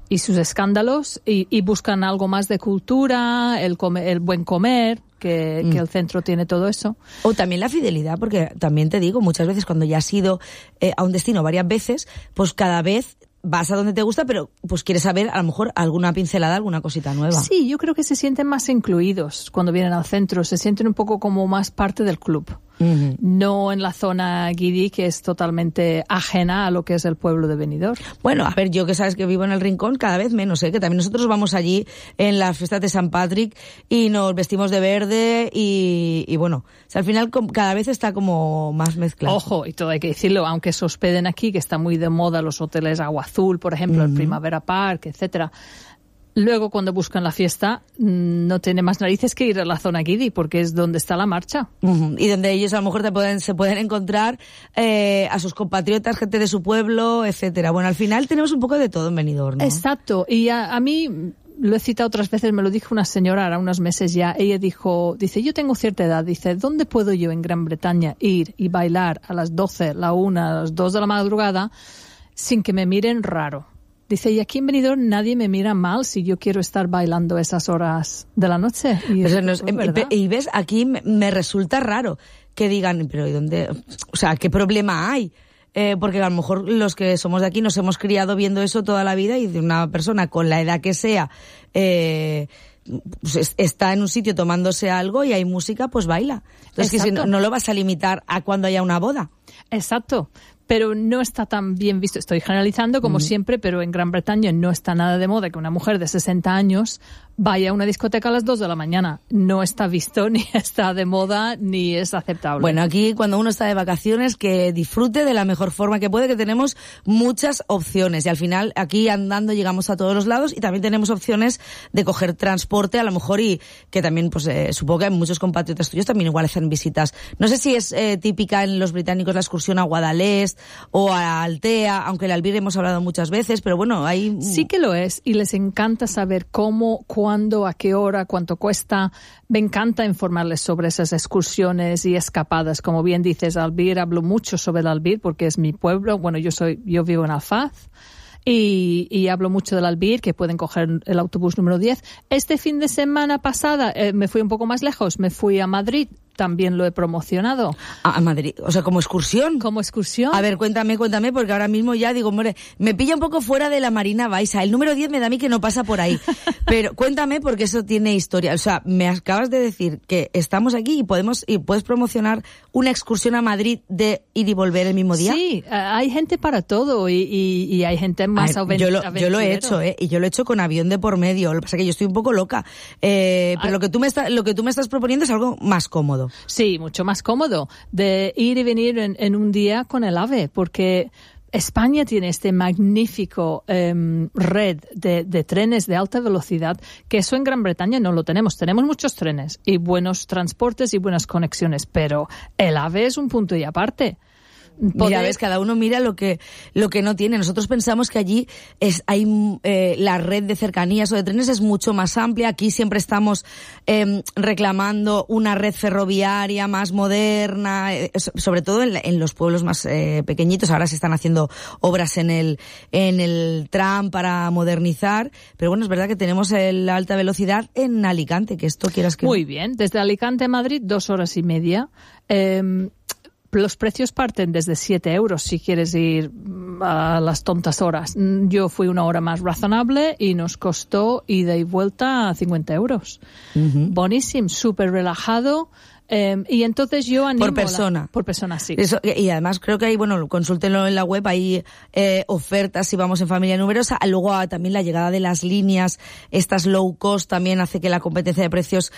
y sus escándalos y buscan algo más de cultura, el buen comer, que el centro tiene todo eso. O también la fidelidad, porque también te digo, muchas veces cuando ya has ido a un destino varias veces, pues cada vez vas a donde te gusta, pero pues quieres saber a lo mejor alguna pincelada, alguna cosita nueva. Sí, yo creo que se sienten más incluidos cuando vienen al centro, se sienten un poco como más parte del club. Uh-huh. No en la zona Guidi, que es totalmente ajena a lo que es el pueblo de Benidorm. Bueno, a ver, yo que sabes que vivo en el Rincón, cada vez menos, que también nosotros vamos allí en las fiestas de San Patrick y nos vestimos de verde y bueno, o sea, al final cada vez está como más mezclado. Ojo, y todo hay que decirlo, aunque se hospeden aquí, que está muy de moda los hoteles Agua Azul, por ejemplo, el Primavera Park, etcétera. Luego, cuando buscan la fiesta, no tiene más narices que ir a la zona Guidi, porque es donde está la marcha. Uh-huh. Y donde ellos a lo mejor se pueden encontrar a sus compatriotas, gente de su pueblo, etcétera. Bueno, al final tenemos un poco de todo en Benidorm, ¿no? Exacto. Y a mí, lo he citado otras veces, me lo dijo una señora ahora unos meses ya. Ella dice, yo tengo cierta edad. Dice, ¿dónde puedo yo en Gran Bretaña ir y bailar a las 12, la 1, a las 2 de la madrugada sin que me miren raro? Dice, y aquí en Benidorm nadie me mira mal si yo quiero estar bailando esas horas de la noche. Y ves, aquí me resulta raro que digan, pero ¿y dónde? O sea, ¿qué problema hay? Porque a lo mejor los que somos de aquí nos hemos criado viendo eso toda la vida y de una persona con la edad que sea pues está en un sitio tomándose algo y hay música, pues baila. Entonces, que si no lo vas a limitar a cuando haya una boda. Exacto. Pero no está tan bien visto. Estoy generalizando como siempre, pero en Gran Bretaña no está nada de moda que una mujer de 60 años vaya a una discoteca a las 2 de la mañana. No está visto, ni está de moda, ni es aceptable. Bueno, aquí cuando uno está de vacaciones, que disfrute de la mejor forma que puede, que tenemos muchas opciones. Y al final, aquí andando llegamos a todos los lados y también tenemos opciones de coger transporte, a lo mejor, y que también, pues supongo que hay muchos compatriotas tuyos también igual hacen visitas. No sé si es típica en los británicos la excursión a Guadalest o a Altea, aunque el Albir hemos hablado muchas veces, pero bueno, hay... Sí que lo es, y les encanta saber cómo, cuándo, a qué hora, cuánto cuesta. Me encanta informarles sobre esas excursiones y escapadas. Como bien dices, Albir, hablo mucho sobre el Albir porque es mi pueblo. Bueno, yo vivo en Alfaz. Y hablo mucho del Albir, que pueden coger el autobús número 10. Este fin de semana pasada me fui un poco más lejos, me fui a Madrid. También lo he promocionado. A Madrid, o sea, como excursión. Como excursión. A ver, cuéntame, porque ahora mismo ya digo, hombre, me pilla un poco fuera de la Marina Baixa. El número 10 me da a mí que no pasa por ahí. Pero cuéntame porque eso tiene historia. O sea, me acabas de decir que estamos aquí y puedes promocionar una excursión a Madrid de ir y volver el mismo día. Sí, hay gente para todo y hay gente más aventurera. Yo lo he hecho, y yo lo he hecho con avión de por medio. Lo que pasa es que yo estoy un poco loca. Pero lo que tú me estás proponiendo es algo más cómodo. Sí, mucho más cómodo de ir y venir en un día con el AVE, porque España tiene este magnífico red de trenes de alta velocidad, que eso en Gran Bretaña no lo tenemos. Tenemos muchos trenes y buenos transportes y buenas conexiones, pero el AVE es un punto y aparte. Mira, ves, cada uno mira lo que no tiene. Nosotros pensamos que allí hay la red de cercanías o de trenes es mucho más amplia. Aquí siempre estamos reclamando una red ferroviaria más moderna, sobre todo en los pueblos más pequeñitos. Ahora se están haciendo obras en el tram para modernizar, pero bueno, es verdad que tenemos la alta velocidad en Alicante, que esto quieras que... Muy bien, desde Alicante a Madrid 2 horas y media. Los precios parten desde 7 euros si quieres ir a las tontas horas. Yo fui una hora más razonable y nos costó ida y vuelta a 50 euros. Uh-huh. Bonísimo, súper relajado. Y entonces yo animo... Por persona. Por persona, sí. Eso, y además creo que hay, bueno, consúltenlo en la web, hay ofertas si vamos en familia numerosa. Luego también la llegada de las líneas, estas low cost, también hace que la competencia de precios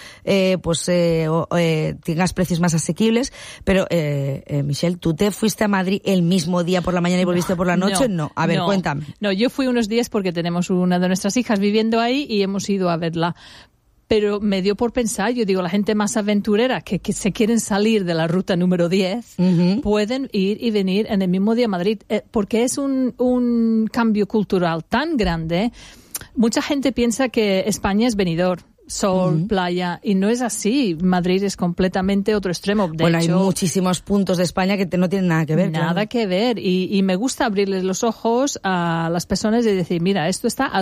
tengas precios más asequibles. Pero, Michelle, ¿tú te fuiste a Madrid el mismo día por la mañana y volviste por la noche? No. A ver, cuéntame. No, yo fui unos días porque tenemos una de nuestras hijas viviendo ahí y hemos ido a verla. Pero me dio por pensar, yo digo, la gente más aventurera que se quieren salir de la ruta número 10, uh-huh, pueden ir y venir en el mismo día a Madrid, porque es un cambio cultural tan grande. Mucha gente piensa que España es Benidorm, sol, uh-huh, playa, y no es así. Madrid es completamente otro extremo. De hecho, hay muchísimos puntos de España que no tienen nada que ver. Nada que ver, y me gusta abrirles los ojos a las personas y decir, mira, esto está